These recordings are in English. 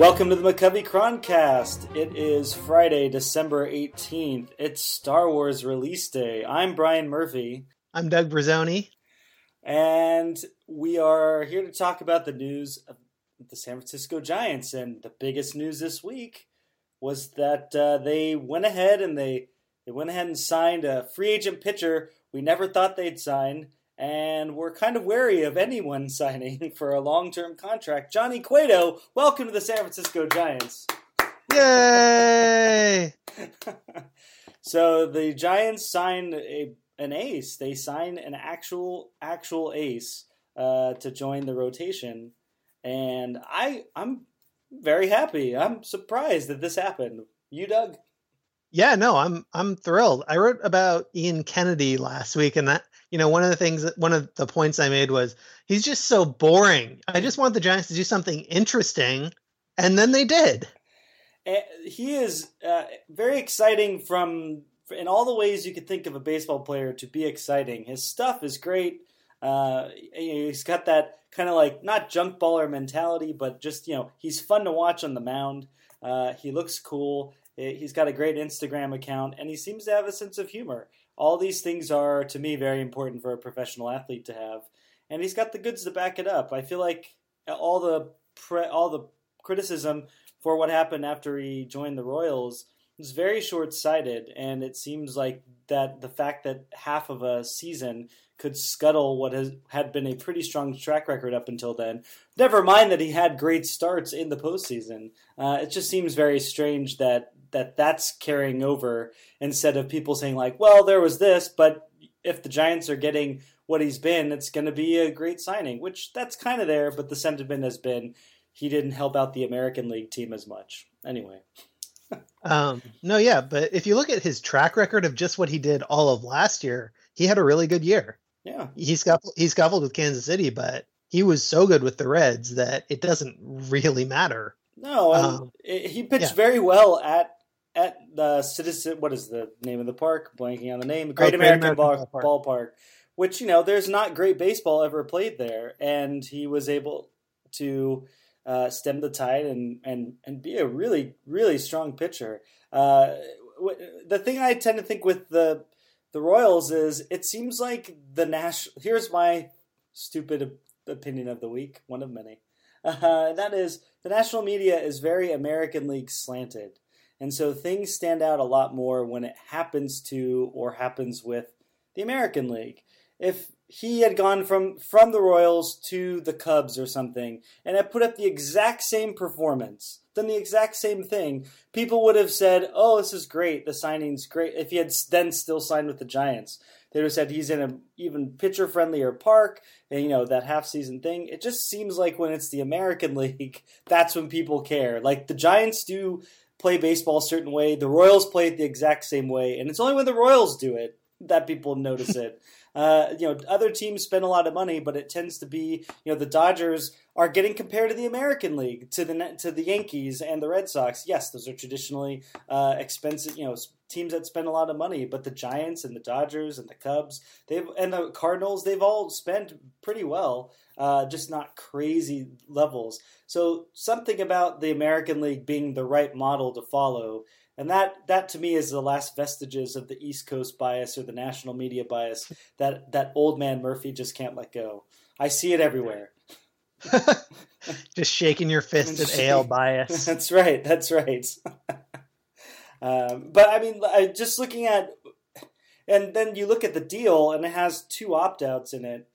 Welcome to the McCovey Chroncast. It is Friday, December 18th. It's Star Wars release day. I'm Brian Murphy. I'm Doug Brazzoni. And we are here to talk about the news of the San Francisco Giants. And the biggest news this week was that they went ahead and signed a free agent pitcher we never thought they'd sign. And we're kind of wary of anyone signing for a long-term contract. Johnny Cueto, welcome to the San Francisco Giants. Yay! So the Giants signed an ace. They signed an actual ace to join the rotation. And I'm very happy. I'm surprised that this happened. You, Doug? Yeah, no, I'm thrilled. I wrote about Ian Kennedy last week, and that, one of the points I made was he's just so boring. I just want the Giants to do something interesting, and then they did. He is very exciting in all the ways you could think of a baseball player to be exciting. His stuff is great. He's got that kind of like not junk baller mentality, but just he's fun to watch on the mound. He looks cool. He's got a great Instagram account, and he seems to have a sense of humor. All these things are, to me, very important for a professional athlete to have, and he's got the goods to back it up. I feel like all the criticism for what happened after he joined the Royals was very short-sighted, and it seems like that the fact that half of a season could scuttle what had been a pretty strong track record up until then. Never mind that he had great starts in the postseason. It just seems very strange that's carrying over instead of people saying like, well, there was this, but if the Giants are getting what he's been, it's going to be a great signing, which that's kind of there, but the sentiment has been he didn't help out the American League team as much. Anyway. No, yeah, but if you look at his track record of just what he did all of last year, he had a really good year. Yeah. He scuffled with Kansas City, but he was so good with the Reds that it doesn't really matter. No, he pitched very well at the Citizen. What is the name of the park? Blanking on the name. Great American Ballpark. Which there's not great baseball ever played there, and he was able to stem the tide and be a really, really strong pitcher. The thing I tend to think with the Royals is it seems like here's my stupid opinion of the week, one of many. That is, the national media is very American League slanted. And so things stand out a lot more when it happens with the American League. If he had gone from the Royals to the Cubs or something and had put up the exact same performance, done the exact same thing, people would have said, oh, this is great, the signing's great. If he had then still signed with the Giants, they would have said he's in an even pitcher-friendlier park, and that half-season thing. It just seems like when it's the American League, that's when people care. Like, the Giants do play baseball a certain way, the Royals play it the exact same way, and it's only when the Royals do it that people notice it. Other teams spend a lot of money, but it tends to be, the Dodgers are getting compared to the American League, to the Yankees and the Red Sox. Yes, those are traditionally expensive, teams that spend a lot of money, but the Giants and the Dodgers and the Cubs, and the Cardinals, they've all spent pretty well, just not crazy levels. So something about the American League being the right model to follow. And that to me is the last vestiges of the East Coast bias or the national media bias that old man Murphy just can't let go. I see it everywhere. Just shaking your fist at AL bias. That's right. But I mean, just looking at, and then you look at the deal, and it has 2 opt-outs in it.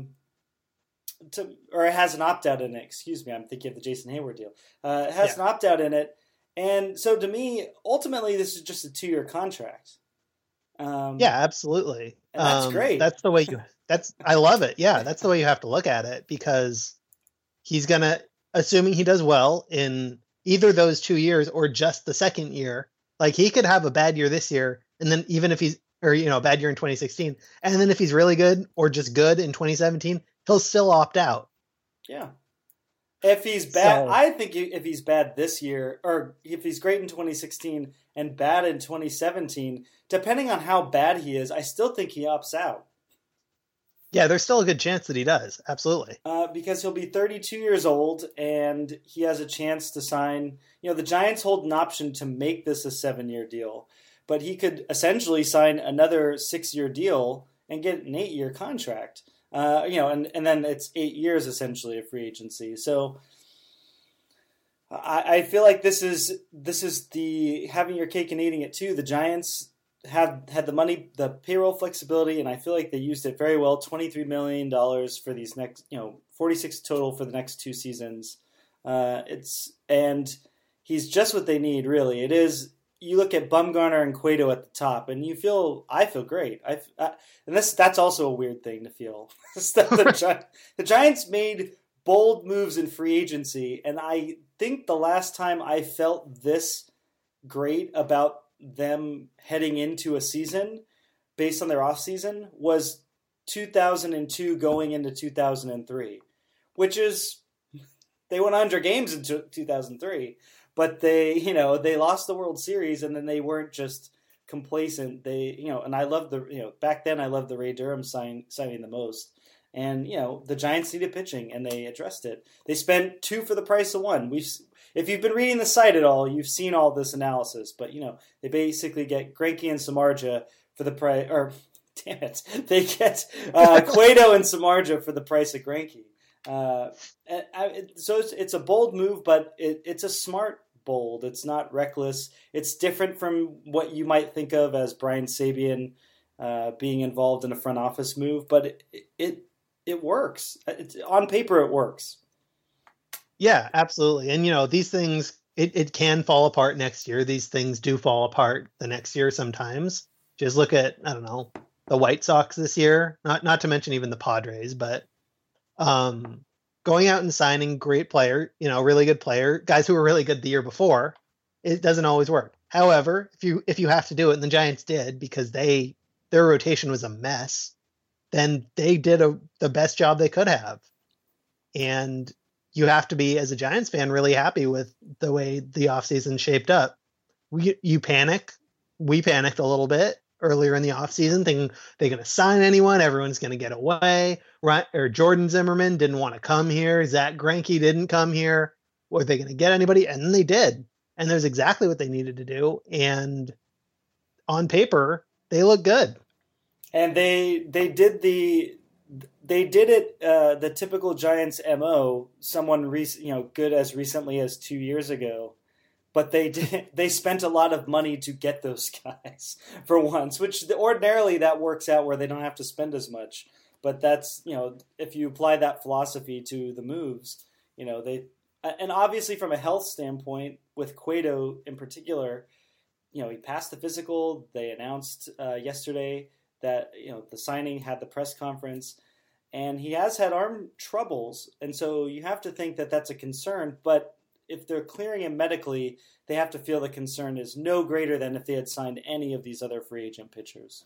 It has an opt-out in it. Excuse me, I'm thinking of the Jason Hayward deal. It has an opt-out in it. And so to me, ultimately, this is just a 2-year contract. Yeah, absolutely. And that's great. That's the way I love it. Yeah, that's the way you have to look at it, because he's going to, assuming he does well in either those 2 years or just the second year, like he could have a bad year this year. And then even if a bad year in 2016, and then if he's really good or just good in 2017, he'll still opt out. Yeah. If he's bad, I think if he's bad this year, or if he's great in 2016 and bad in 2017, depending on how bad he is, I still think he opts out. Yeah, there's still a good chance that he does. Absolutely. Because he'll be 32 years old and he has a chance to sign. The Giants hold an option to make this a 7-year deal, but he could essentially sign another 6-year deal and get an 8-year contract. And then it's 8 years essentially of free agency. So I feel like this is the having your cake and eating it too. The Giants had the money, the payroll flexibility, and I feel like they used it very well. $23 million for these next, 46 total for the next 2 seasons. And he's just what they need, really. It is. You look at Bumgarner and Cueto at the top, and I feel great. And that's also a weird thing to feel. The Giants made bold moves in free agency, and I think the last time I felt this great about them heading into a season based on their offseason was 2002 going into 2003, which is they won 100 games in 2003, but they lost the World Series, and then they weren't just complacent. And I love back then I loved the Ray Durham signing the most. And the Giants needed pitching, and they addressed it. They spent 2 for the price of 1. If you've been reading the site at all, you've seen all this analysis. But they basically get Greinke and Samardzija for the price. Or damn it, they get Cueto and Samardzija for the price of Greinke. So it's a bold move, but it's a smart bold. It's not reckless. It's different from what you might think of as Brian Sabean being involved in a front office move, but it works. On paper, it works. Yeah, absolutely. And, these things, it can fall apart next year. These things do fall apart the next year sometimes. Just look at, I don't know, the White Sox this year, not to mention even the Padres, but going out and signing great player, really good player, guys who were really good the year before, it doesn't always work. However, if you have to do it, and the Giants did because their rotation was a mess, then they did the best job they could have. And you have to be, as a Giants fan, really happy with the way the offseason shaped up. You panic. We panicked a little bit earlier in the offseason, thinking they're going to sign anyone. Everyone's going to get away. Right? Or Jordan Zimmerman didn't want to come here. Zach Greinke didn't come here. Were they going to get anybody? And then they did. And there's exactly what they needed to do. And on paper, they look good. And they did it the typical Giants MO. Someone good as recently as 2 years ago, but they spent a lot of money to get those guys for once, which ordinarily that works out where they don't have to spend as much. But that's if you apply that philosophy to the moves, they and obviously from a health standpoint with Cueto in particular, he passed the physical. They announced yesterday that the signing had the press conference, and he has had arm troubles, and so you have to think that that's a concern. But if they're clearing him medically, they have to feel the concern is no greater than if they had signed any of these other free agent pitchers.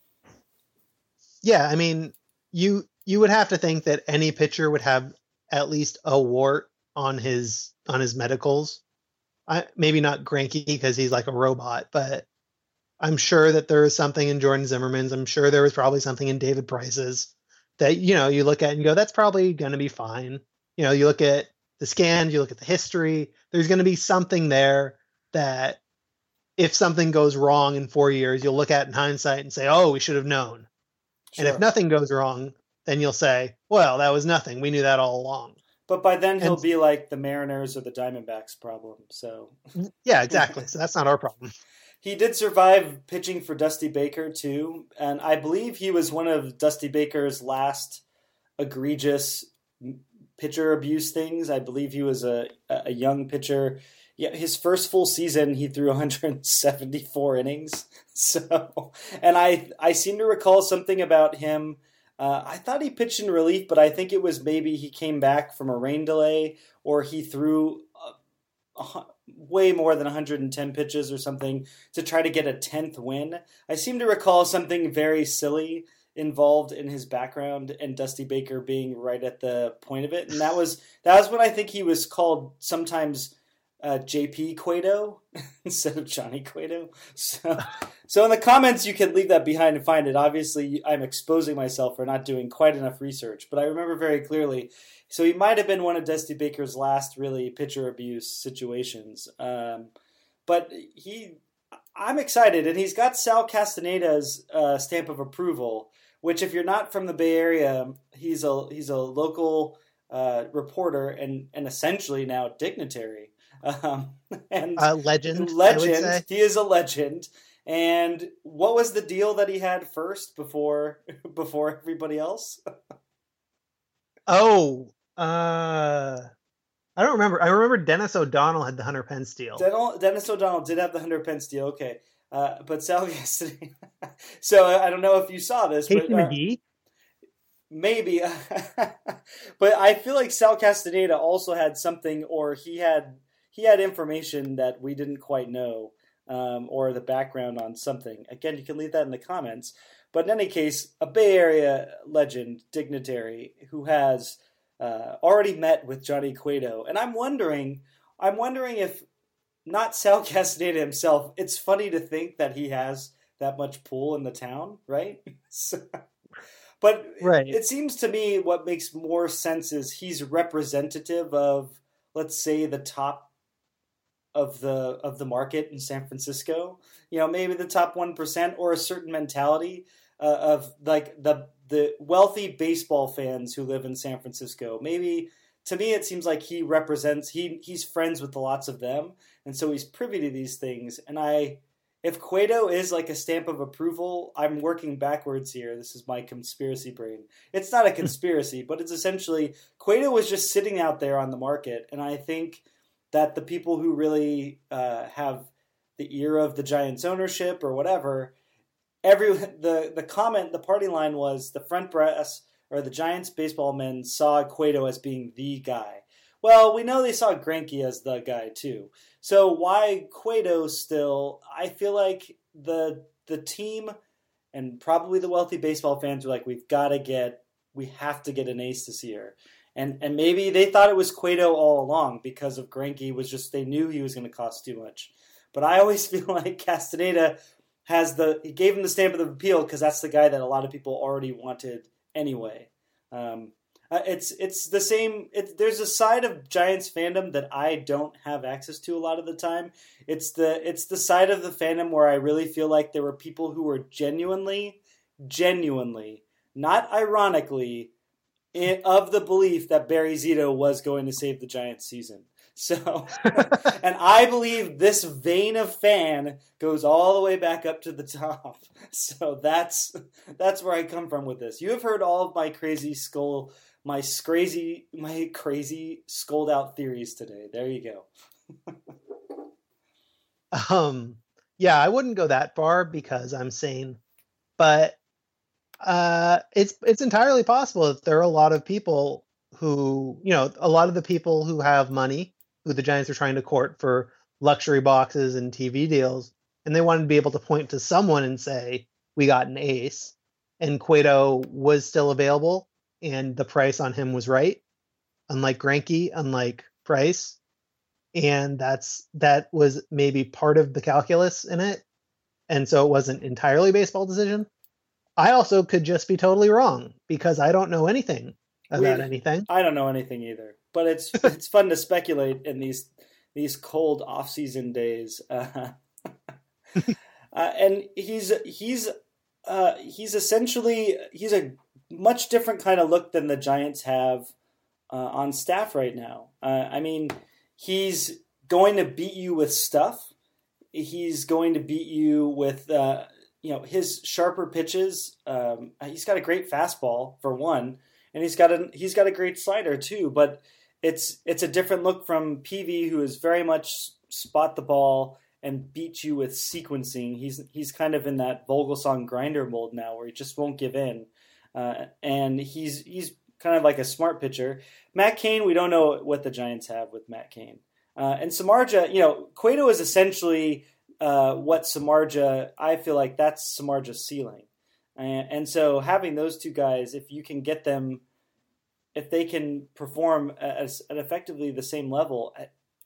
Yeah, I mean, you would have to think that any pitcher would have at least a wart on his medicals. Maybe not Greinke because he's like a robot, but I'm sure that there is something in Jordan Zimmerman's. I'm sure there was probably something in David Price's that, you look at and go, that's probably going to be fine. You look at the scans, you look at the history, there's going to be something there that if something goes wrong in 4 years, you'll look at in hindsight and say, oh, we should have known. Sure. And if nothing goes wrong, then you'll say, well, that was nothing. We knew that all along. But by then he'll be like the Mariners or the Diamondbacks problem. So yeah, exactly. So that's not our problem. He did survive pitching for Dusty Baker, too. And I believe he was one of Dusty Baker's last egregious pitcher abuse things. I believe he was a young pitcher. Yeah, his first full season, he threw 174 innings. So, and I seem to recall something about him. I thought he pitched in relief, but I think it was maybe he came back from a rain delay or he threw way more than 110 pitches or something to try to get a 10th win. I seem to recall something very silly involved in his background and Dusty Baker being right at the point of it. And that was when I think he was called sometimes JP Cueto instead of Johnny Cueto. So in the comments, you can leave that behind and find it. Obviously, I'm exposing myself for not doing quite enough research, but I remember very clearly. So he might have been one of Dusty Baker's last really pitcher abuse situations. But I'm excited, and he's got Sal Castaneda's stamp of approval, which if you're not from the Bay Area, he's a local reporter and essentially now dignitary. And legend. He is a legend. And what was the deal that he had first before everybody else? I don't remember. I remember Dennis O'Donnell had the Hunter Pence deal. Dennis O'Donnell did have the Hunter Pence deal. Okay, but Sal Castaneda. So I don't know if you saw this, Casey McGee. Maybe, but I feel like Sal Castaneda also had something, or he had information that we didn't quite know, or the background on something. Again, you can leave that in the comments. But in any case, a Bay Area legend, dignitary, who has already met with Johnny Cueto, and I'm wondering if not Sal Castaneda himself. It's funny to think that he has that much pull in the town, right? But right. It seems to me what makes more sense is he's representative of, let's say, the top of the market in San Francisco. Maybe the top 1%, or a certain mentality of like the wealthy baseball fans who live in San Francisco. Maybe to me it seems like he represents he's friends with lots of them, and so he's privy to these things. And if Cueto is like a stamp of approval, I'm working backwards here. This is my conspiracy brain. It's not a conspiracy, but it's essentially Cueto was just sitting out there on the market. And I think that the people who really have the ear of the Giants ownership or whatever, the comment, the party line was the front brass or the Giants baseball men saw Cueto as being the guy. Well, we know they saw Greinke as the guy too. So why Cueto still? I feel like the team and probably the wealthy baseball fans were like, we have to get an ace this year. And maybe they thought it was Cueto all along because of Greinke they knew he was going to cost too much. But I always feel like Castaneda he gave him the stamp of appeal because that's the guy that a lot of people already wanted anyway. It's the same. There's a side of Giants fandom that I don't have access to a lot of the time. It's the side of the fandom where I really feel like there were people who were genuinely, not ironically, of the belief that Barry Zito was going to save the Giants season. So, and I believe this vein of fan goes all the way back up to the top. So that's where I come from with this. You have heard all of my crazy scolded out theories today. There you go. Yeah, I wouldn't go that far because I'm sane, but it's entirely possible that there are a lot of people who, a lot of the people who have money, who the Giants are trying to court for luxury boxes and TV deals, and they wanted to be able to point to someone and say, we got an ace, and Cueto was still available, and the price on him was right, unlike Greinke, unlike Price, and that was maybe part of the calculus in it, and so it wasn't entirely a baseball decision. I also could just be totally wrong because I don't know anything about anything. I don't know anything either, but it's fun to speculate in these cold off-season days. And he's essentially a much different kind of look than the Giants have on staff right now. I mean, he's going to beat you with stuff. He's going to beat you with his sharper pitches. He's got a great fastball for one, and he's got a great slider too. But it's a different look from PV, who is very much spot the ball and beat you with sequencing. He's kind of in that Vogelsong grinder mold now, where he just won't give in, and he's kind of like a smart pitcher. Matt Cain, we don't know what the Giants have with Matt Cain, and Samardzija. Cueto is essentially what Samardzija. I feel like that's Samardzija's ceiling, and so having those two guys, if you can get them, if they can perform at effectively the same level,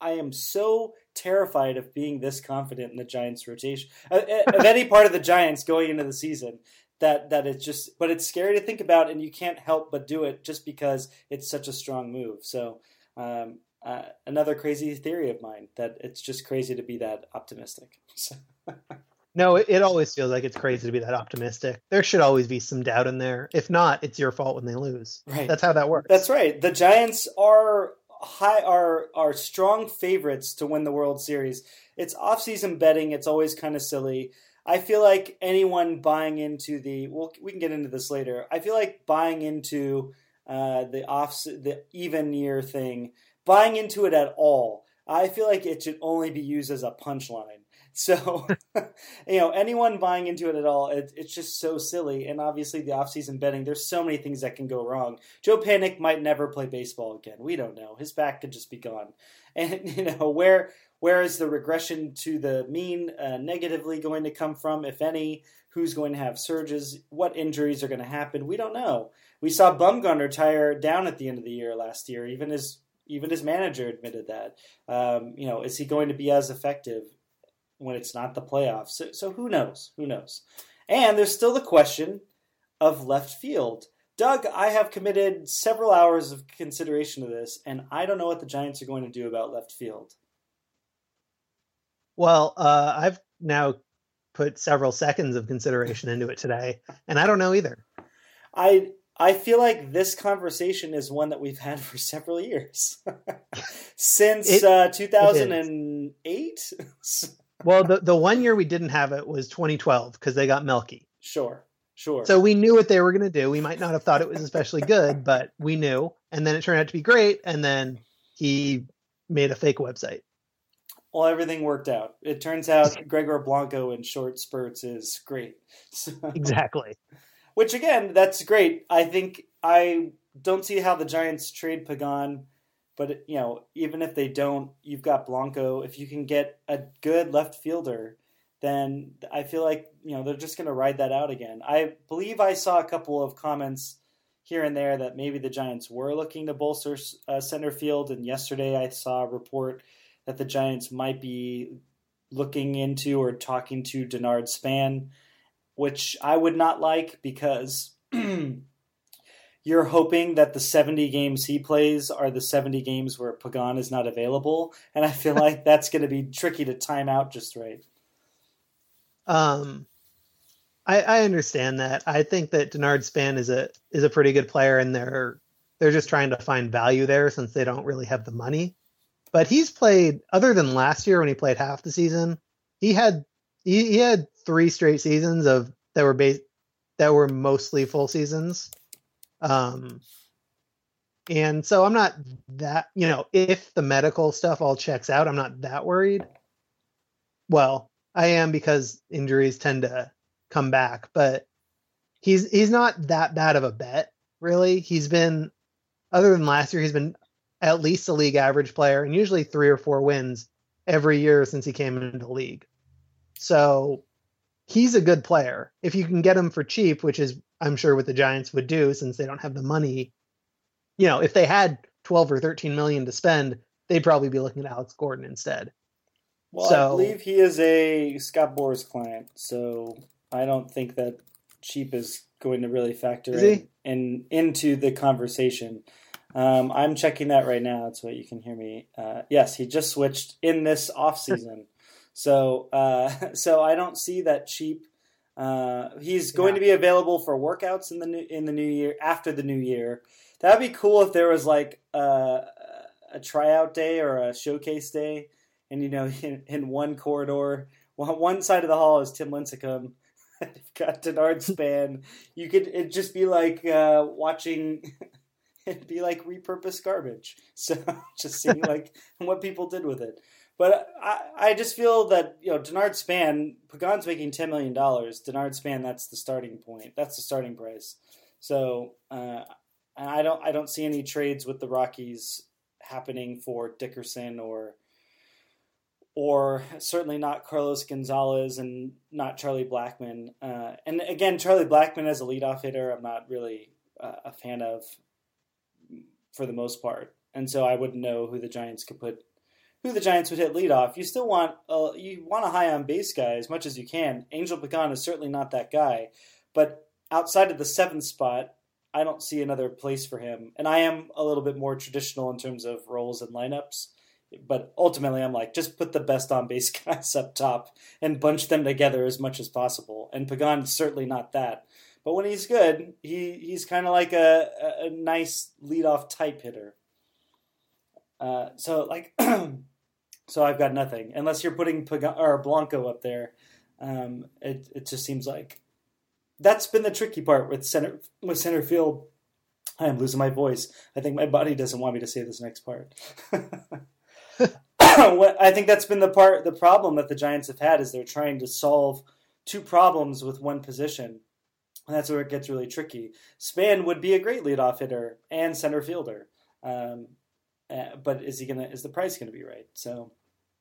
am so terrified of being this confident in the Giants rotation, of any part of the Giants going into the season. That it's just, but it's scary to think about, and you can't help but do it just because it's such a strong move. So another crazy theory of mine, that it's just crazy to be that optimistic. No, it always feels like it's crazy to be that optimistic. There should always be some doubt in there. If not, it's your fault when they lose. Right. That's how that works. That's right. The Giants are strong favorites to win the World Series. It's off-season betting. It's always kind of silly. I feel like anyone buying into we can get into this later. I feel like buying into the even year thing, buying into it at all, I feel like it should only be used as a punchline. So, anyone buying into it at all, it's just so silly. And obviously the off-season betting, there's so many things that can go wrong. Joe Panik might never play baseball again. We don't know. His back could just be gone. And, where is the regression to the mean negatively going to come from, if any? Who's going to have surges? What injuries are going to happen? We don't know. We saw Bumgarner tire down at the end of the year last year. Even his manager admitted that. Is he going to be as effective when it's not the playoffs? So who knows? Who knows? And there's still the question of left field. Doug, I have committed several hours of consideration to this, and I don't know what the Giants are going to do about left field. Well, I've now put several seconds of consideration into it today, and I don't know either. I feel like this conversation is one that we've had for several years. Since 2008? Well, the 1 year we didn't have it was 2012 because they got Melky. Sure. So we knew what they were going to do. We might not have thought it was especially good, but we knew. And then it turned out to be great, and then he made a fake website. Well, everything worked out. It turns out Gregor Blanco in short spurts is great. Exactly. Which, again, that's great. I don't see how the Giants trade Pagan, but, even if they don't, you've got Blanco. If you can get a good left fielder, then I feel like, they're just going to ride that out again. I believe I saw a couple of comments here and there that maybe the Giants were looking to bolster center field, and yesterday I saw a report that the Giants might be looking into or talking to Denard Span, which I would not like, because you're hoping that the 70 games he plays are the 70 games where Pagan is not available, and I feel like that's going to be tricky to time out just right. I understand that. I think that Denard Span is a pretty good player, and they're just trying to find value there since they don't really have the money. But he's played, other than last year when he played half the season, he had 3 straight seasons that were mostly full seasons. And so I'm not that, if the medical stuff all checks out, I'm not that worried. Well, I am, because injuries tend to come back, but he's not that bad of a bet, really. He's been, other than last year, he's been at least a league average player, and usually 3 or 4 wins every year since he came into the league. So he's a good player. If you can get him for cheap, which is, I'm sure, what the Giants would do since they don't have the money. If they had 12 or 13 million to spend, they'd probably be looking at Alex Gordon instead. Well, I believe he is a Scott Boras client, so I don't think that cheap is going to really factor into the conversation. I'm checking that right now. That's what you can hear me. Yes, he just switched in this offseason. So I don't see that cheap. He's going to be available for workouts in the new year, after the new year. That'd be cool if there was like a tryout day or a showcase day, and in one corridor, one side of the hall is Tim Lincecum. You've got Denard Span. It'd just be like watching. It'd be like repurposed garbage. So just seeing like what people did with it. But I just feel that, Denard Span, Pagan's making $10 million. Denard Span, that's the starting point. That's the starting price. So I don't see any trades with the Rockies happening for Dickerson or certainly not Carlos Gonzalez and not Charlie Blackmon. And again, Charlie Blackmon as a leadoff hitter, I'm not really a fan of, for the most part. And so I wouldn't know who the Giants could put who the Giants would hit leadoff, you still want a high on base guy as much as you can. Angel Pagan is certainly not that guy, but outside of the 7th spot, I don't see another place for him. And I am a little bit more traditional in terms of roles and lineups, but ultimately I'm like, just put the best on base guys up top and bunch them together as much as possible. And Pagan's certainly not that. But when he's good, he's kind of like a nice leadoff type hitter. So I've got nothing unless you're putting Blanco up there. It just seems like that's been the tricky part with center field. I am losing my voice. I think my body doesn't want me to say this next part. I think that's been the problem that the Giants have had is they're trying to solve 2 problems with one position. And that's where it gets really tricky. Span would be a great leadoff hitter and center fielder. But is the price going to be right? So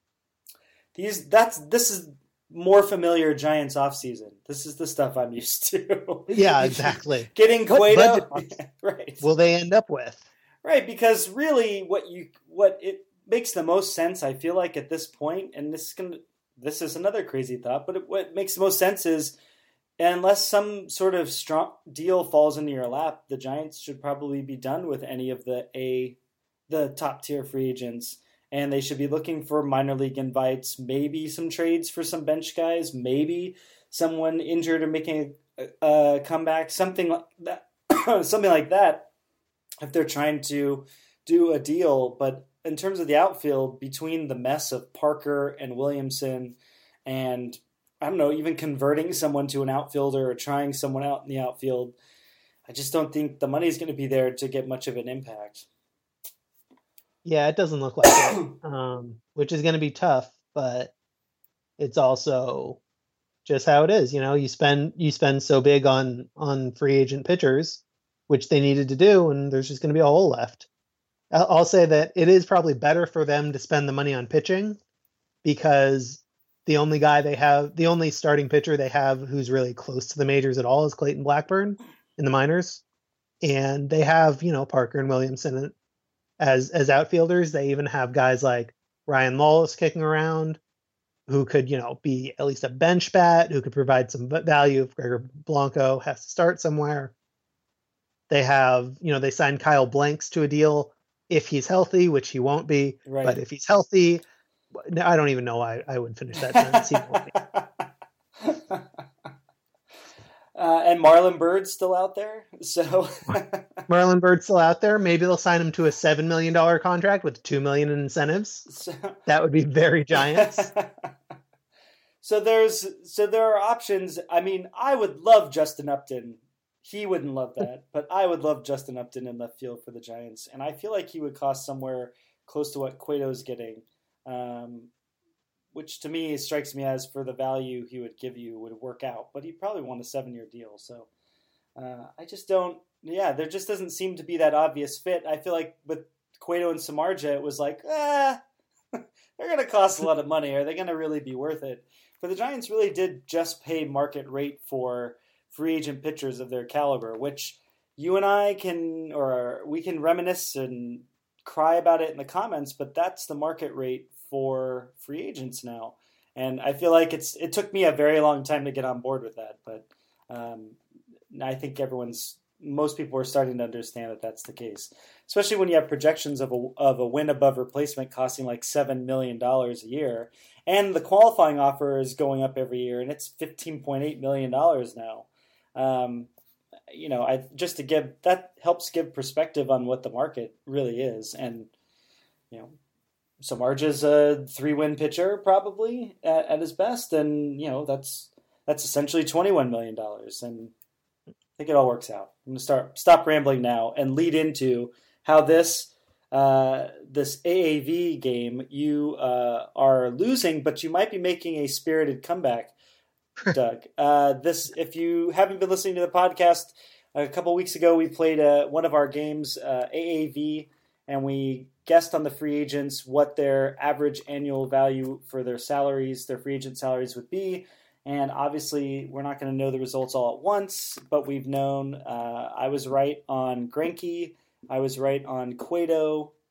this is more familiar Giants offseason. This is the stuff I'm used to. Yeah, exactly. Getting Cueto, right? Will they end up with? Right, because really, what it makes the most sense, I feel like at this point, and this is another crazy thought, but what makes the most sense is, unless some sort of strong deal falls into your lap, the Giants should probably be done with any of the top tier free agents, and they should be looking for minor league invites, maybe some trades for some bench guys, maybe someone injured or making a comeback, something like that. Something like that, if they're trying to do a deal. But in terms of the outfield, between the mess of Parker and Williamson, and I don't know, even converting someone to an outfielder or trying someone out in the outfield, I just don't think the money's going to be there to get much of an impact. Yeah, it doesn't look like it, which is going to be tough, but it's also just how it is. You spend so big on free agent pitchers, which they needed to do, and there's just going to be a hole left. I'll say that it is probably better for them to spend the money on pitching because the only starting pitcher they have who's really close to the majors at all is Clayton Blackburn in the minors. And they have, Parker and Williamson as outfielders. They even have guys like Ryan Lawless kicking around who could, be at least a bench bat, who could provide some value if Gregor Blanco has to start somewhere. They have, they signed Kyle Blanks to a deal if he's healthy, which he won't be. Right. But if he's healthy, I don't even know why I would finish that sentence. And Marlon Bird's still out there. So Marlon Bird's still out there. Maybe they'll sign him to a $7 million contract with $2 million in incentives. That would be very Giants. So there are options. I mean, I would love Justin Upton. He wouldn't love that, but I would love Justin Upton in left field for the Giants. And I feel like he would cost somewhere close to what Cueto's getting, which to me strikes me as for the value he would give you would work out. But he'd probably want a 7-year deal. So I just don't – there just doesn't seem to be that obvious fit. I feel like with Cueto and Samardzija, it was like, they're going to cost a lot of money. Are they going to really be worth it? But the Giants really did just pay market rate for – free agent pitchers of their caliber, which you and I we can reminisce and cry about it in the comments, but that's the market rate for free agents now. And I feel like it took me a very long time to get on board with that, but I think most people are starting to understand that that's the case, especially when you have projections of a win above replacement costing like $7 million a year, and the qualifying offer is going up every year, and it's $15.8 million now. That helps give perspective on what the market really is. And, Samardzija's a 3-win pitcher probably at his best. And, that's essentially $21 million. And I think it all works out. I'm going to stop rambling now and lead into how this AAV game you are losing, but you might be making a spirited comeback. Doug, if you haven't been listening to the podcast, a couple weeks ago we played one of our games, AAV, and we guessed on the free agents what their average annual value for their free agent salaries would be. And obviously we're not going to know the results all at once, but we've known I was right on Greinke, I was right on Cueto.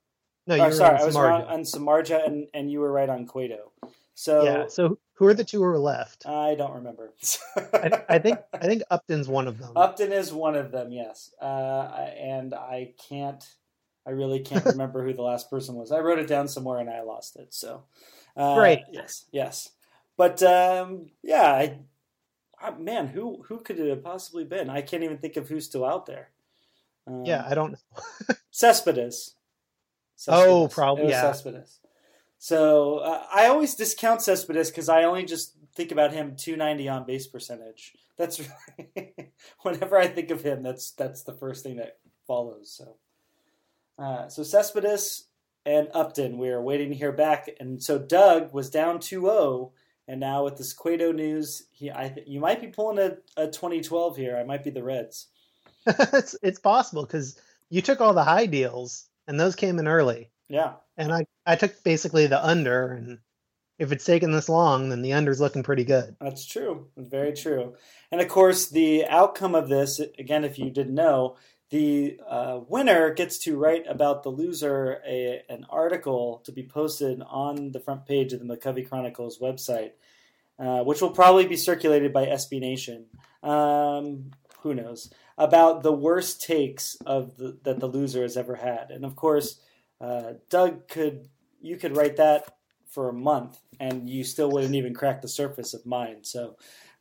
No, you were sorry, on I was Samardzija. wrong on Samardzija, and you were right on Cueto. So yeah. So who are the two who are left? I don't remember. I think Upton's one of them. Upton is one of them. Yes, and I really can't remember who the last person was. I wrote it down somewhere and I lost it. So great. Yes. But yeah, man, who could it have possibly been? I can't even think of who's still out there. Yeah, I don't know. Cespedes. Oh, probably. It was Cespedes. So I always discount Cespedes because I only just think about him 290 on base percentage. That's whenever I think of him, that's the first thing that follows. So Cespedes and Upton, we are waiting to hear back. And so Doug was down 2-0, and now with this Cueto news, you might be pulling a 2012 here. I might be the Reds. It's possible because you took all the high deals, and those came in early. Yeah. And I took basically the under, and if it's taken this long, then the under's looking pretty good. That's true. Very true. And of course, the outcome of this, again, if you didn't know, the winner gets to write about the loser an article to be posted on the front page of the McCovey Chronicles website, which will probably be circulated by SB Nation. Who knows? About the worst takes that the loser has ever had. And of course, Doug, you could write that for a month and you still wouldn't even crack the surface of mine. So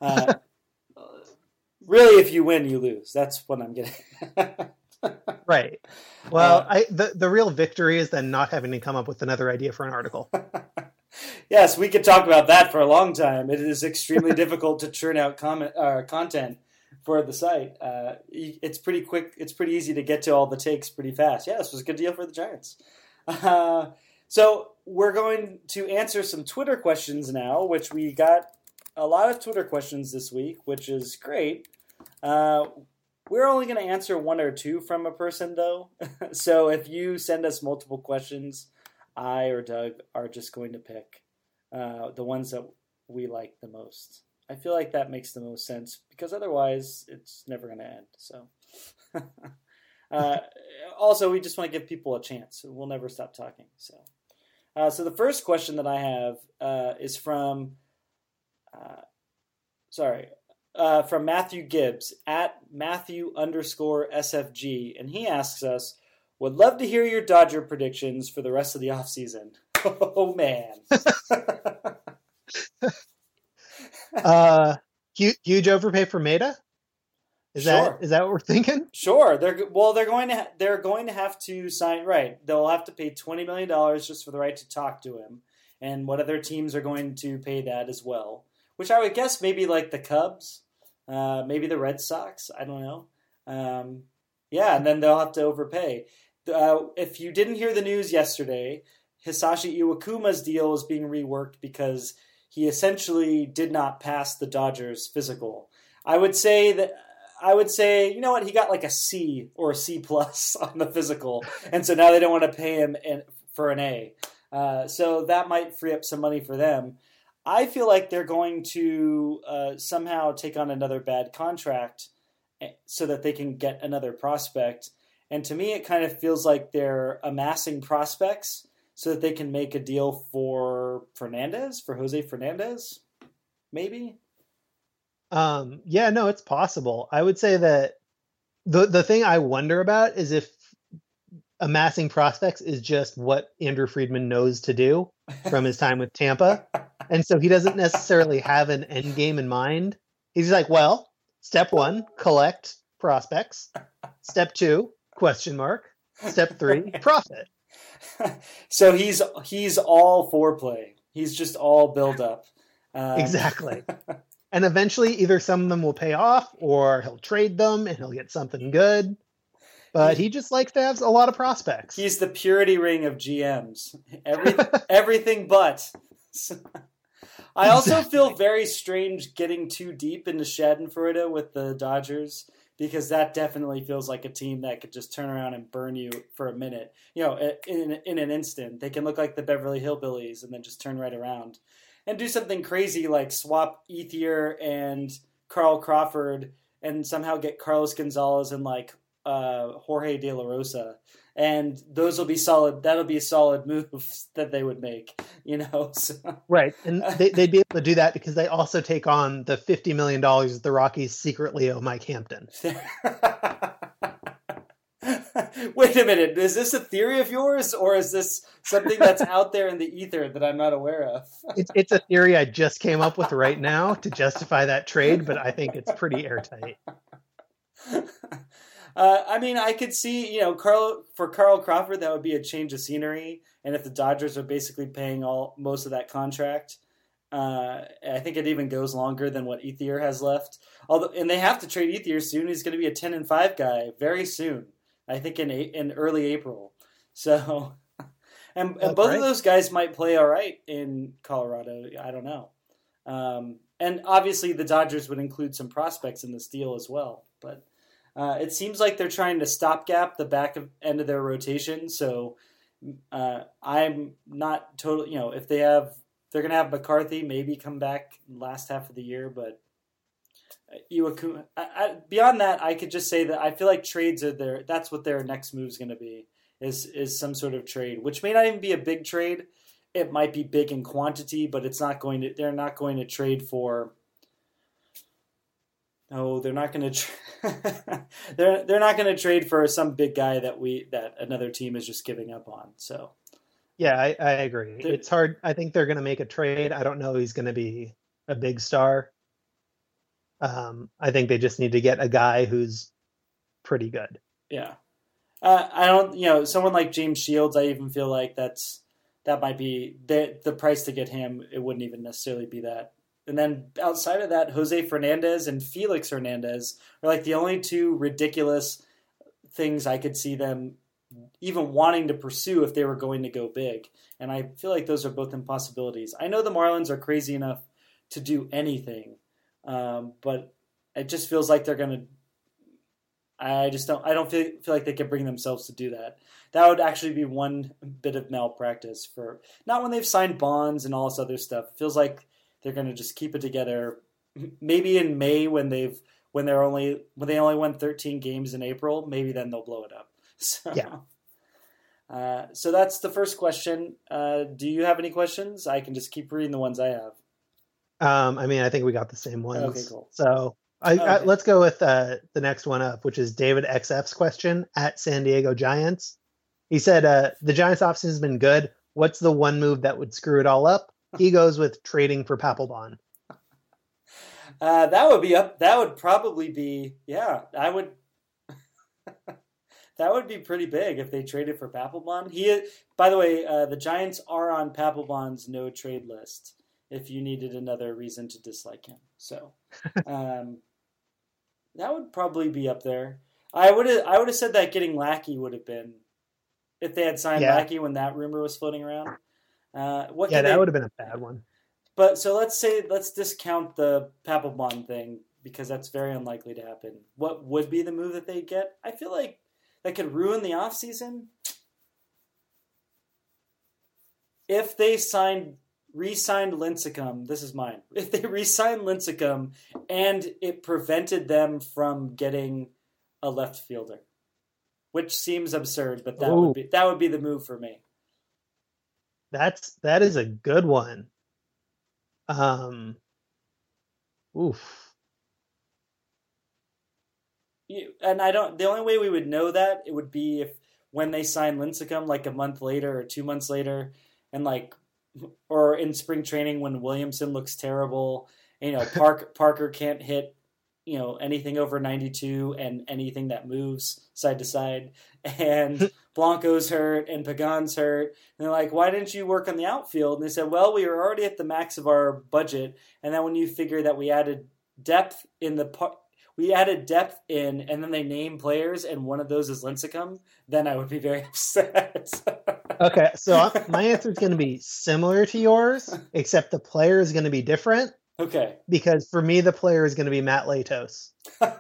really, if you win, you lose. That's what I'm getting. Right. Well, the real victory is then not having to come up with another idea for an article. Yes, we could talk about that for a long time. It is extremely difficult to churn out content for the site. It's pretty quick. It's pretty easy to get to all the takes pretty fast. Yeah, this was a good deal for the Giants. So we're going to answer some Twitter questions now, which we got a lot of Twitter questions this week, which is great. We're only going to answer one or two from a person, though. So if you send us multiple questions, I or Doug are just going to pick the ones that we like the most. I feel like that makes the most sense because otherwise it's never going to end. So also, we just want to give people a chance. We'll never stop talking. So the first question that I have is from Matthew Gibbs at Matthew_SFG. And he asks us, would love to hear your Dodger predictions for the rest of the offseason. Oh, man. Huge overpay for Maeda? Is that what we're thinking? Sure. They're going to have to sign, right. They'll have to pay $20 million just for the right to talk to him. And what other teams are going to pay that as well? Which I would guess maybe like the Cubs, maybe the Red Sox. I don't know. Yeah, and then they'll have to overpay. If you didn't hear the news yesterday, Hisashi Iwakuma's deal is being reworked because he essentially did not pass the Dodgers physical. I would say, you know what, he got like a C or a C plus on the physical, and so now they don't want to pay him for an A. So that might free up some money for them. I feel like they're going to somehow take on another bad contract so that they can get another prospect. And to me, it kind of feels like they're amassing prospects so that they can make a deal for Jose Fernandez, maybe? Yeah, no, it's possible. I would say that the thing I wonder about is if amassing prospects is just what Andrew Friedman knows to do from his time with Tampa. And so he doesn't necessarily have an end game in mind. He's like, well, step 1, collect prospects. Step 2, question mark. Step 3, profit. So he's all foreplay. He's just all build up. Exactly. And eventually either some of them will pay off or he'll trade them and he'll get something good. But he just likes to have a lot of prospects. He's the purity ring of GMs. Everything but. I also feel very strange getting too deep into Schadenfreude with the Dodgers because that definitely feels like a team that could just turn around and burn you for a minute. You know, in an instant. They can look like the Beverly Hillbillies and then just turn right around. And do something crazy like swap Ethier and Carl Crawford and somehow get Carlos Gonzalez and like Jorge De La Rosa, and those will be solid. That'll be a solid move that they would make, So. Right, and they'd be able to do that because they also take on the $50 million the Rockies secretly owe Mike Hampton. Wait a minute, is this a theory of yours, or is this something that's out there in the ether that I'm not aware of? It's a theory I just came up with right now to justify that trade, but I think it's pretty airtight. I could see, Carl Crawford, that would be a change of scenery. And if the Dodgers are basically paying most of that contract, I think it even goes longer than what Ethier has left. And they have to trade Ethier soon. He's going to be a 10-5 guy very soon. I think in early April. So, and both of those guys might play all right in Colorado. I don't know. And obviously the Dodgers would include some prospects in this deal as well. But it seems like they're trying to stopgap the end of their rotation. So I'm not totally, if they're going to have McCarthy maybe come back last half of the year, but Iwakuma, beyond that, I could just say that I feel like trades are there. That's what their next move is going to be, is some sort of trade, which may not even be a big trade. It might be big in quantity, but they're not going to trade for. No, they're not going to. They're not going to trade for some big guy that another team is just giving up on. So, yeah, I agree. It's hard. I think they're going to make a trade. I don't know he's going to be a big star. I think they just need to get a guy who's pretty good. Yeah, I don't. Someone like James Shields, I even feel like that might be the price to get him. It wouldn't even necessarily be that. And then outside of that, Jose Fernandez and Felix Hernandez are like the only two ridiculous things I could see them even wanting to pursue if they were going to go big. And I feel like those are both impossibilities. I know the Marlins are crazy enough to do anything, but it just feels like they're going to. I don't feel like they can bring themselves to do that. That would actually be one bit of malpractice for not when they've signed bonds and all this other stuff. It feels like they're going to just keep it together. Maybe in May when they only won 13 games in April, maybe then they'll blow it up. So, yeah. So that's the first question. Do you have any questions? I can just keep reading the ones I have. I think we got the same ones. Okay, cool. So let's go with the next one up, which is David XF's question at San Diego Giants. He said, the Giants offseason has been good. What's the one move that would screw it all up? He goes with trading for Papelbon. That would be up. That would probably be, yeah, I would. That would be pretty big if they traded for Papelbon. By the way, the Giants are on Papelbon's no trade list if you needed another reason to dislike him. So that would probably be up there. I would have said that getting Lackey would have been, if they had signed Lackey when that rumor was floating around. That would have been a bad one. But so let's discount the Papelbon thing because that's very unlikely to happen. What would be the move that they get? I feel like that could ruin the offseason. If they re-signed Lincecum, this is mine. If they re-signed Lincecum and it prevented them from getting a left fielder, which seems absurd, but that would be the move for me. That is a good one. Oof. And the only way we would know that it would be if when they sign Lincecum like a month later or 2 months later, and or in spring training when Williamson looks terrible, Parker can't hit anything over 92 and anything that moves side to side, and Blanco's hurt and Pagan's hurt, and they're like, why didn't you work on the outfield? And they said, well, we were already at the max of our budget, and then when you figure that we added depth in, and then they name players, and one of those is Lincecum, then I would be very upset. Okay, so my answer is going to be similar to yours, except the player is going to be different. Okay. Because for me, the player is going to be Matt Latos.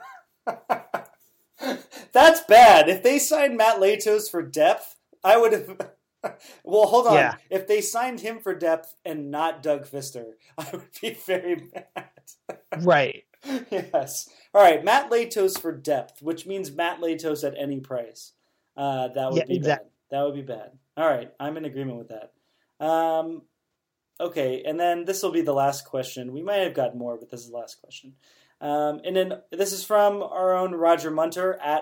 That's bad. If they signed Matt Latos for depth, I would have... Well, hold on. Yeah. If they signed him for depth and not Doug Fister, I would be very mad. Right. Yes. All right, Matt Latos for depth, which means Matt Latos at any price. That would be exactly. bad. That would be bad. All right, I'm in agreement with that. Okay, and then this will be the last question. We might have got more, but this is the last question. And then this is from our own Roger Munter at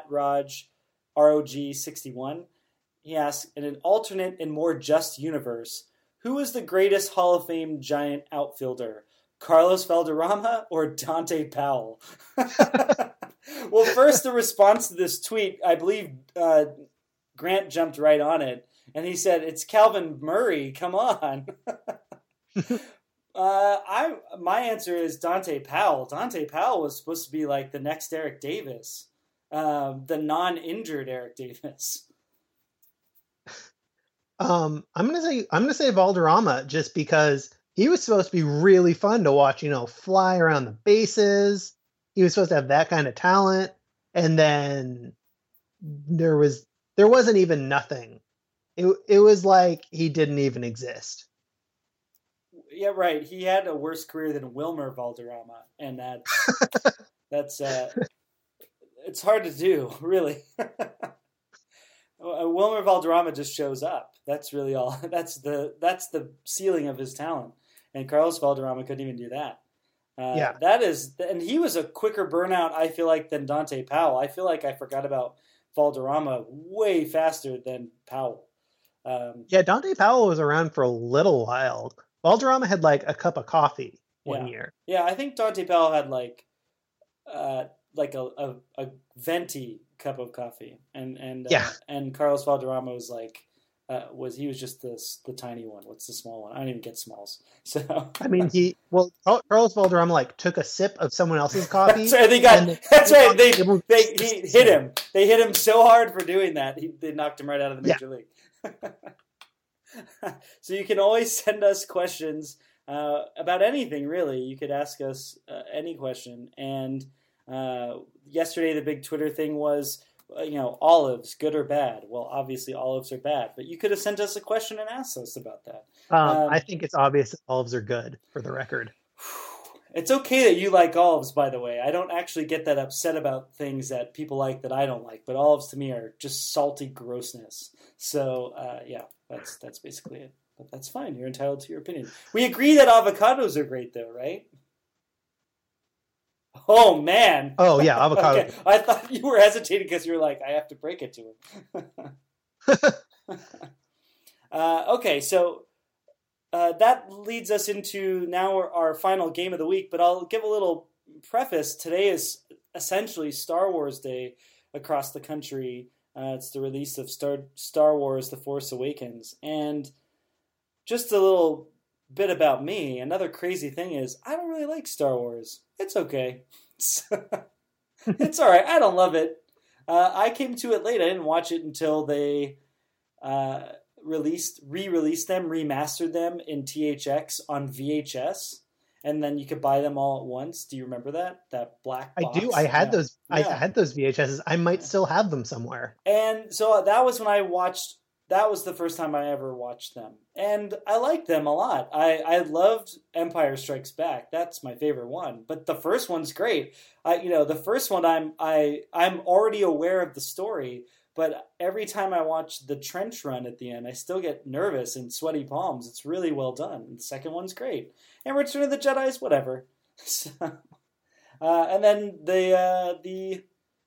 ROG61. He asks, in an alternate and more just universe, who is the greatest Hall of Fame giant outfielder? Carlos Valderrama or Dante Powell? Well, first, the response to this tweet, I believe Grant jumped right on it, and he said, it's Calvin Murray, come on. My answer is Dante Powell. Dante Powell was supposed to be like the next Eric Davis, the non-injured Eric Davis. I'm gonna say Valderrama just because he was supposed to be really fun to watch. Fly around the bases. He was supposed to have that kind of talent, and then there wasn't even nothing. It was like he didn't even exist. Yeah, right. He had a worse career than Wilmer Valderrama, and that's it's hard to do, really. Wilmer Valderrama just shows up. That's really all. That's the ceiling of his talent, and Carlos Valderrama couldn't even do that. That is, and he was a quicker burnout, I feel like, than Dante Powell. I feel like I forgot about Valderrama way faster than Powell. Dante Powell was around for a little while. Valderrama had like a cup of coffee one year. Yeah, I think Dante Powell had like a venti cup of coffee, and Carlos Valderrama was like he was just the tiny one. What's the small one? I don't even get smalls. So I mean, Carlos Valderrama like took a sip of someone else's coffee. They hit him. They hit him so hard for doing that. They knocked him right out of the major league. So you can always send us questions about anything, really. You could ask us any question. And yesterday the big Twitter thing was, olives, good or bad? Well, obviously olives are bad, but you could have sent us a question and asked us about that. I think it's obvious that olives are good, for the record. It's okay that you like olives, by the way. I don't actually get that upset about things that people like that I don't like, but olives to me are just salty grossness. So, that's basically it. But that's fine. You're entitled to your opinion. We agree that avocados are great, though, right? Oh, man. Oh, yeah, avocado. Okay. I thought you were hesitating because you were like, I have to break it to him. Okay, so that leads us into now our final game of the week, but I'll give a little preface. Today is essentially Star Wars Day across the country. It's the release of Star Wars The Force Awakens. And just a little bit about me, another crazy thing is I don't really like Star Wars. It's okay. It's all right. I don't love it. I came to it late. I didn't watch it until they re-released them, remastered them in THX on VHS, and then you could buy them all at once. Do you remember that black box? I do. I had those. Yeah. I had those VHSs. I might still have them somewhere. And so that was when I watched. That was the first time I ever watched them, and I liked them a lot. I loved Empire Strikes Back. That's my favorite one. But the first one's great. The first one I'm already aware of the story. But every time I watch the trench run at the end, I still get nervous and sweaty palms. It's really well done. And the second one's great. And Return of the Jedi is whatever. So, and then the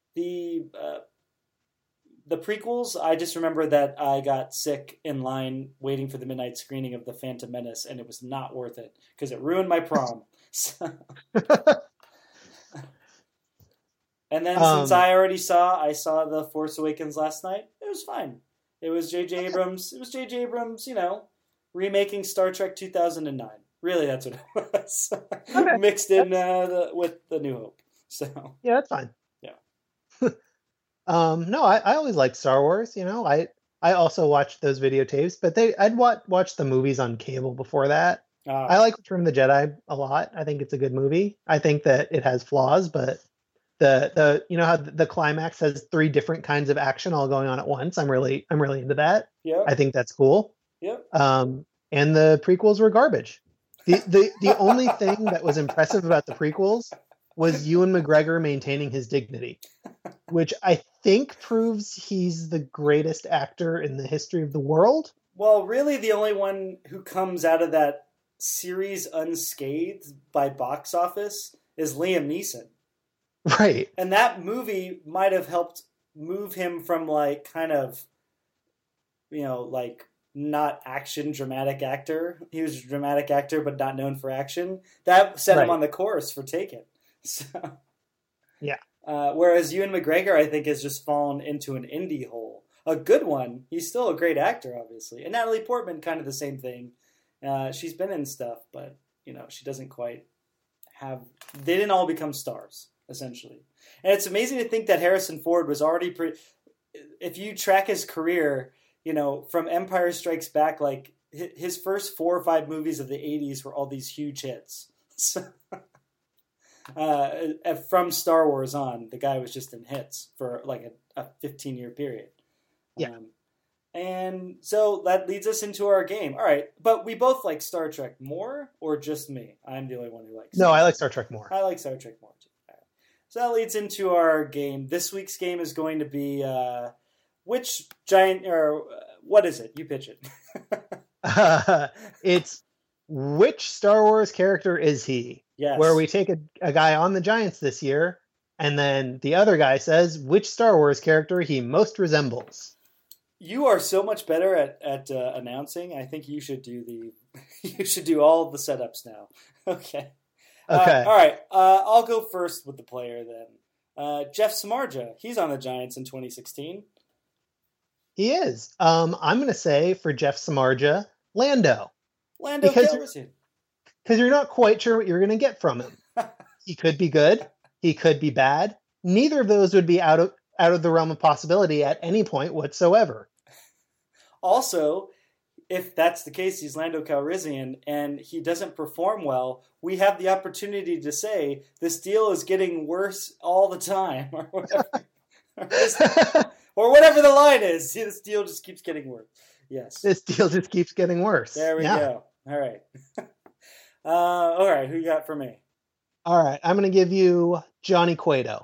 prequels, I just remember that I got sick in line waiting for the midnight screening of The Phantom Menace, and it was not worth it because it ruined my prom. So. And then since I saw The Force Awakens last night, it was fine. It was J.J. Abrams, remaking Star Trek 2009. Really, that's what it was. Okay. Mixed in with The New Hope. So yeah, that's fine. Yeah. No, I always liked Star Wars. I also watched those videotapes, but I'd watch the movies on cable before that. I like Return of the Jedi a lot. I think it's a good movie. I think that it has flaws, but the how the climax has 3 different kinds of action all going on at once. I'm really into that. Yeah. I think that's cool. Yeah. And the prequels were garbage. The only thing that was impressive about the prequels was Ewan McGregor maintaining his dignity, which I think proves he's the greatest actor in the history of the world. Well, really the only one who comes out of that series unscathed by box office is Liam Neeson. Right. And that movie might have helped move him from like kind of, like not action dramatic actor. He was a dramatic actor, but not known for action. That set him on the course for Taken. So, yeah. Whereas Ewan McGregor, I think, has just fallen into an indie hole. A good one. He's still a great actor, obviously. And Natalie Portman, kind of the same thing. She's been in stuff, but, she doesn't quite have... They didn't all become stars, essentially. And it's amazing to think that Harrison Ford was already... If you track his career, from Empire Strikes Back, like, his first 4 or 5 movies of the 80s were all these huge hits. So... from Star Wars on, the guy was just in hits for like a 15-year period. Yeah. And so that leads us into our game. All right, but we both like Star Trek more, or just me? I'm the only one who likes No, I like Star Trek more. I like Star Trek more, too. Right. So that leads into our game. This week's game is going to be which giant, or what is it? You pitch it. It's which Star Wars character is he? Yes. Where we take a guy on the Giants this year, and then the other guy says which Star Wars character he most resembles. You are so much better at announcing. I think you should do you should do all of the setups now. Okay. Okay. All right. I'll go first with the player then. Jeff Samardzija. He's on the Giants in 2016. He is. I'm going to say for Jeff Samardzija, Lando. Lando Calrissian. Because you're not quite sure what you're going to get from him. He could be good. He could be bad. Neither of those would be out of the realm of possibility at any point whatsoever. Also, if that's the case, he's Lando Calrissian and he doesn't perform well, we have the opportunity to say this deal is getting worse all the time, or whatever, or whatever the line is. See, this deal just keeps getting worse. Yes, this deal just keeps getting worse. There we go. All right. All right, who you got for me? All right, I'm going to give you Johnny Cueto.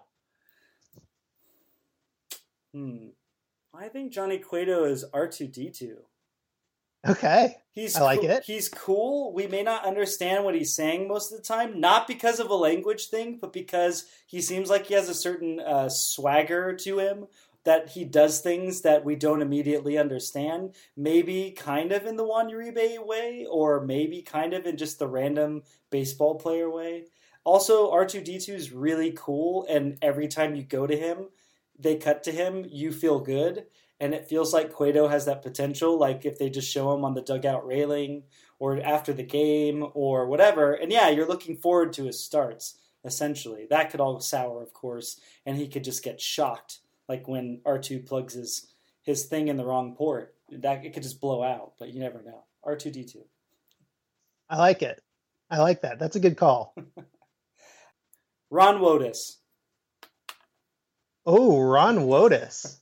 I think Johnny Cueto is R2-D2. Okay, I like it. He's cool. We may not understand what he's saying most of the time, not because of a language thing, but because he seems like he has a certain swagger to him, that he does things that we don't immediately understand, maybe kind of in the Juan Uribe way, or maybe kind of in just the random baseball player way. Also, R2-D2 is really cool, and every time you go to him, they cut to him, you feel good, and it feels like Cueto has that potential, like if they just show him on the dugout railing, or after the game, or whatever, and yeah, you're looking forward to his starts, essentially. That could all sour, of course, and he could just get shocked. Like when R2 plugs his thing in the wrong port. That it could just blow out, but you never know. R2-D2. I like it. I like that. That's a good call. Ron Wotus. Oh, Ron Wotus.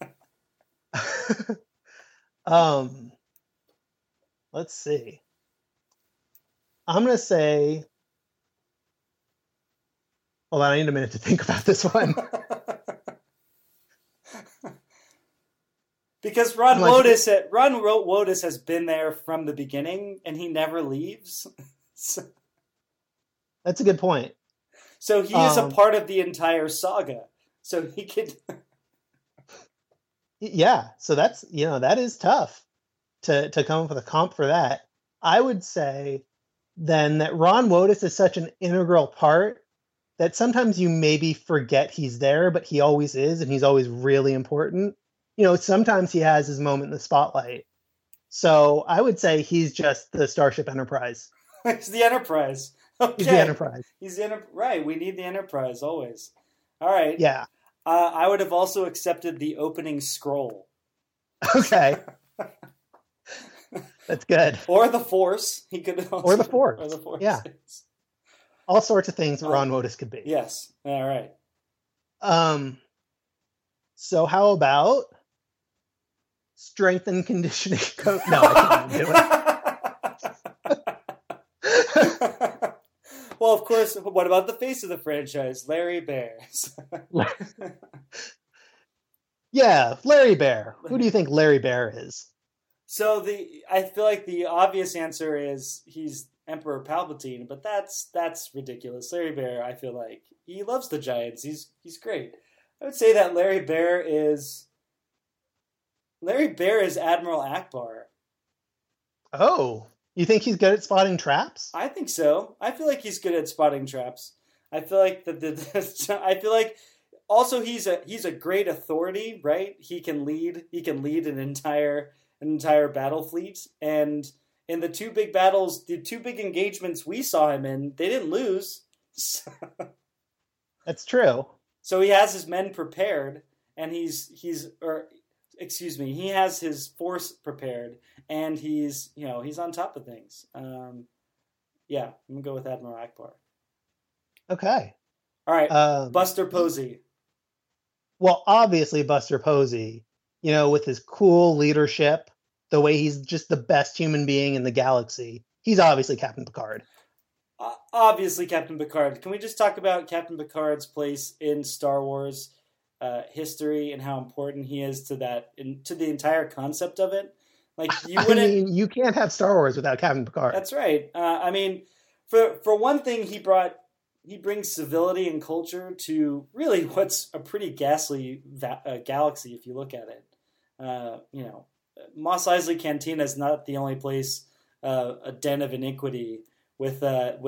Let's see. I'm going to say... Hold on, I need a minute to think about this one. Because Ron Wotus has been there from the beginning, and he never leaves. That's a good point. So he is a part of the entire saga. So he could... Yeah, so that's, that is tough to come up with a comp for that. I would say then that Ron Wotus is such an integral part that sometimes you maybe forget he's there, but he always is, and he's always really important. Sometimes he has his moment in the spotlight. So I would say he's just the Starship Enterprise. He's the Enterprise. Okay. He's the Enterprise. Right, we need the Enterprise always. All right. Yeah. I would have also accepted the opening scroll. Okay. That's good. Or the Force. He could also, or the Force. Or the Force. Yeah. All sorts of things Ron Wotus could be. Yes. All right. So how about strength and conditioning coach? No, I can't do it. Well, of course. What about the face of the franchise, Larry Bear? Yeah, Larry Bear. Who do you think Larry Bear is? So I feel like the obvious answer is he's Emperor Palpatine, but that's ridiculous. Larry Bear, I feel like he loves the Giants. He's great. I would say that Larry Bear is Admiral Akbar. Oh, you think he's good at spotting traps? I think so. I feel like he's good at spotting traps. I feel like I feel like also he's a great authority, right? He can lead an entire battle fleet, and in the two big battles, the two big engagements we saw him in, they didn't lose. That's true. So he has his men prepared, and he has his force prepared, and he's on top of things. Yeah, I'm gonna go with Admiral Akbar. Okay. All right, Buster Posey. Well, obviously Buster Posey, with his cool leadership, the way he's just the best human being in the galaxy. He's obviously Captain Picard. Obviously Captain Picard. Can we just talk about Captain Picard's place in Star Wars history and how important he is to the entire concept of it? Like you can't have Star Wars without Captain Picard. That's right. For one thing, he brings civility and culture to really what's a pretty ghastly galaxy if you look at it. Mos Eisley Cantina is not the only place, a den of iniquity with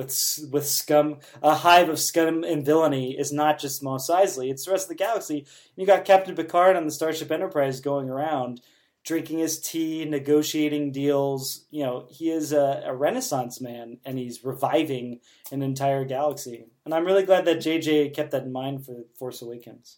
scum, a hive of scum and villainy is not just Mos Eisley, it's the rest of the galaxy. You got Captain Picard on the Starship Enterprise going around, drinking his tea, negotiating deals. He is a Renaissance man, and he's reviving an entire galaxy. And I'm really glad that JJ kept that in mind for Force Awakens.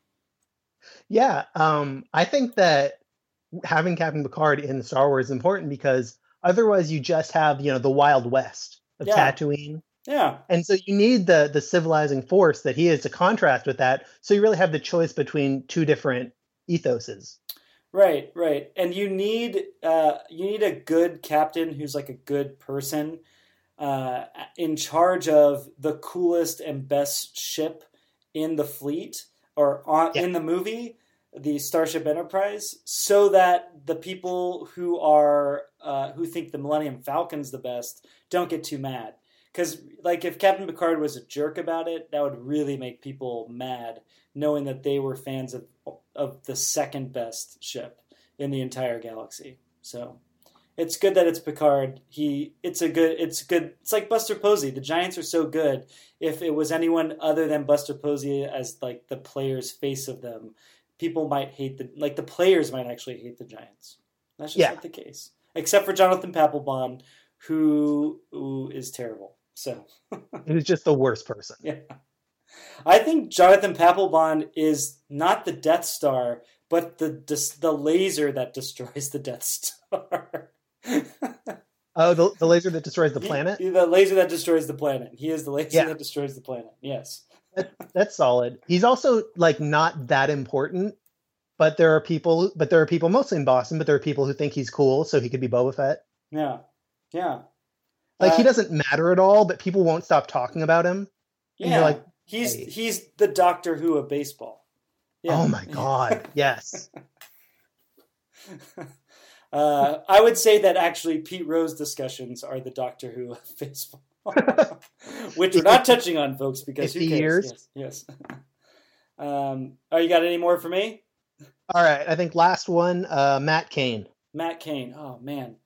Yeah, I think that having Captain Picard in Star Wars is important because otherwise you just have, the Wild West of Tatooine. Yeah. And so you need the civilizing force that he is to contrast with that. So you really have the choice between two different ethoses. Right. And you need a good captain who's like a good person in charge of the coolest and best ship in the fleet in the movie, the Starship Enterprise, so that the people who think the Millennium Falcon's the best don't get too mad. Because if Captain Picard was a jerk about it, that would really make people mad, knowing that they were fans of the second best ship in the entire galaxy. So it's good that it's Picard. It's good. It's like Buster Posey. The Giants are so good. If it was anyone other than Buster Posey as the player's face of them, people might hate the players might actually hate the Giants. That's just not the case. Except for Jonathan Papelbon, who is terrible. So he's just the worst person. Yeah. I think Jonathan Papelbon is not the Death Star, but the laser that destroys the Death Star. Oh, the laser that destroys the planet? The laser that destroys the planet. He is the laser that destroys the planet. Yes. That's solid. He's also not that important, but there are people mostly in Boston, but there are people who think he's cool, so he could be Boba Fett. Yeah. He doesn't matter at all, but people won't stop talking about him. Yeah. He's the Doctor Who of baseball. Yeah. Oh my God. Yes. I would say that actually Pete Rose discussions are the Doctor Who of baseball. Which we're not touching on, folks, because who cares? Yes. You got any more for me? All right. I think last one, Matt Cain. Matt Cain. Oh, man.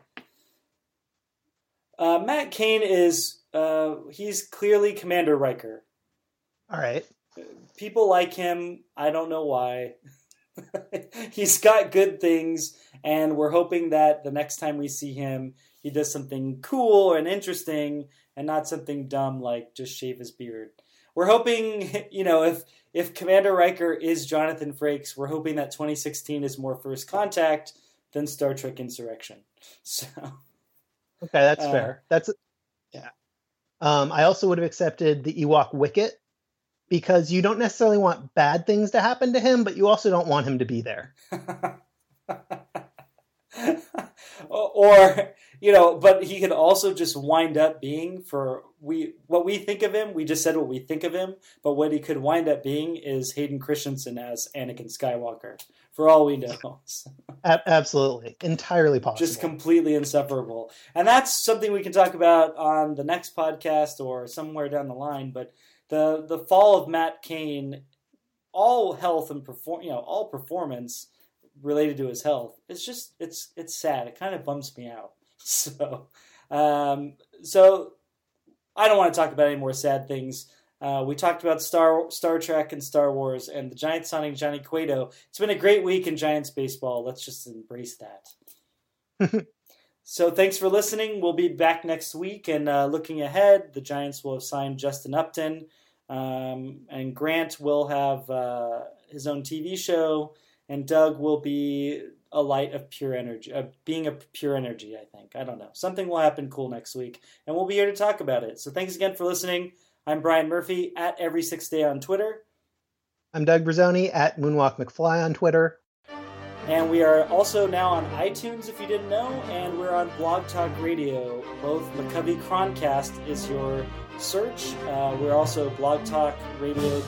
Matt Cain is, he's clearly Commander Riker. All right. People like him. I don't know why. He's got good things, and we're hoping that the next time we see him, he does something cool and interesting and not something dumb like just shave his beard. We're hoping, if Commander Riker is Jonathan Frakes, we're hoping that 2016 is more First Contact than Star Trek Insurrection. So, okay, that's fair. Yeah. I also would have accepted the Ewok Wicket, because you don't necessarily want bad things to happen to him, but you also don't want him to be there. Or, but he could also just wind up being what we think of him. We just said what we think of him, but what he could wind up being is Hayden Christensen as Anakin Skywalker, for all we know. Absolutely. Entirely possible. Just completely insufferable. And that's something we can talk about on the next podcast or somewhere down the line. But the fall of Matt Cain, all health and all performance related to his health, it's sad. It kind of bums me out. So I don't want to talk about any more sad things. We talked about Star Trek and Star Wars and the Giants signing Johnny Cueto. It's been a great week in Giants baseball. Let's just embrace that. So thanks for listening. We'll be back next week. And looking ahead, the Giants will have signed Justin Upton. And Grant will have his own TV show. And Doug will be a light of pure energy, being a pure energy, I think. I don't know. Something will happen cool next week. And we'll be here to talk about it. So thanks again for listening. I'm Brian Murphy at Every 6 Day on Twitter. I'm Doug Brazzoni at Moonwalk McFly on Twitter. And we are also now on iTunes, if you didn't know, and we're on Blog Talk Radio. Both McCovey Chroncast is your search. We're also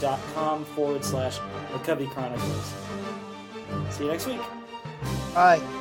blogtalkradio.com/McCovey Chronicles. See you next week. Bye.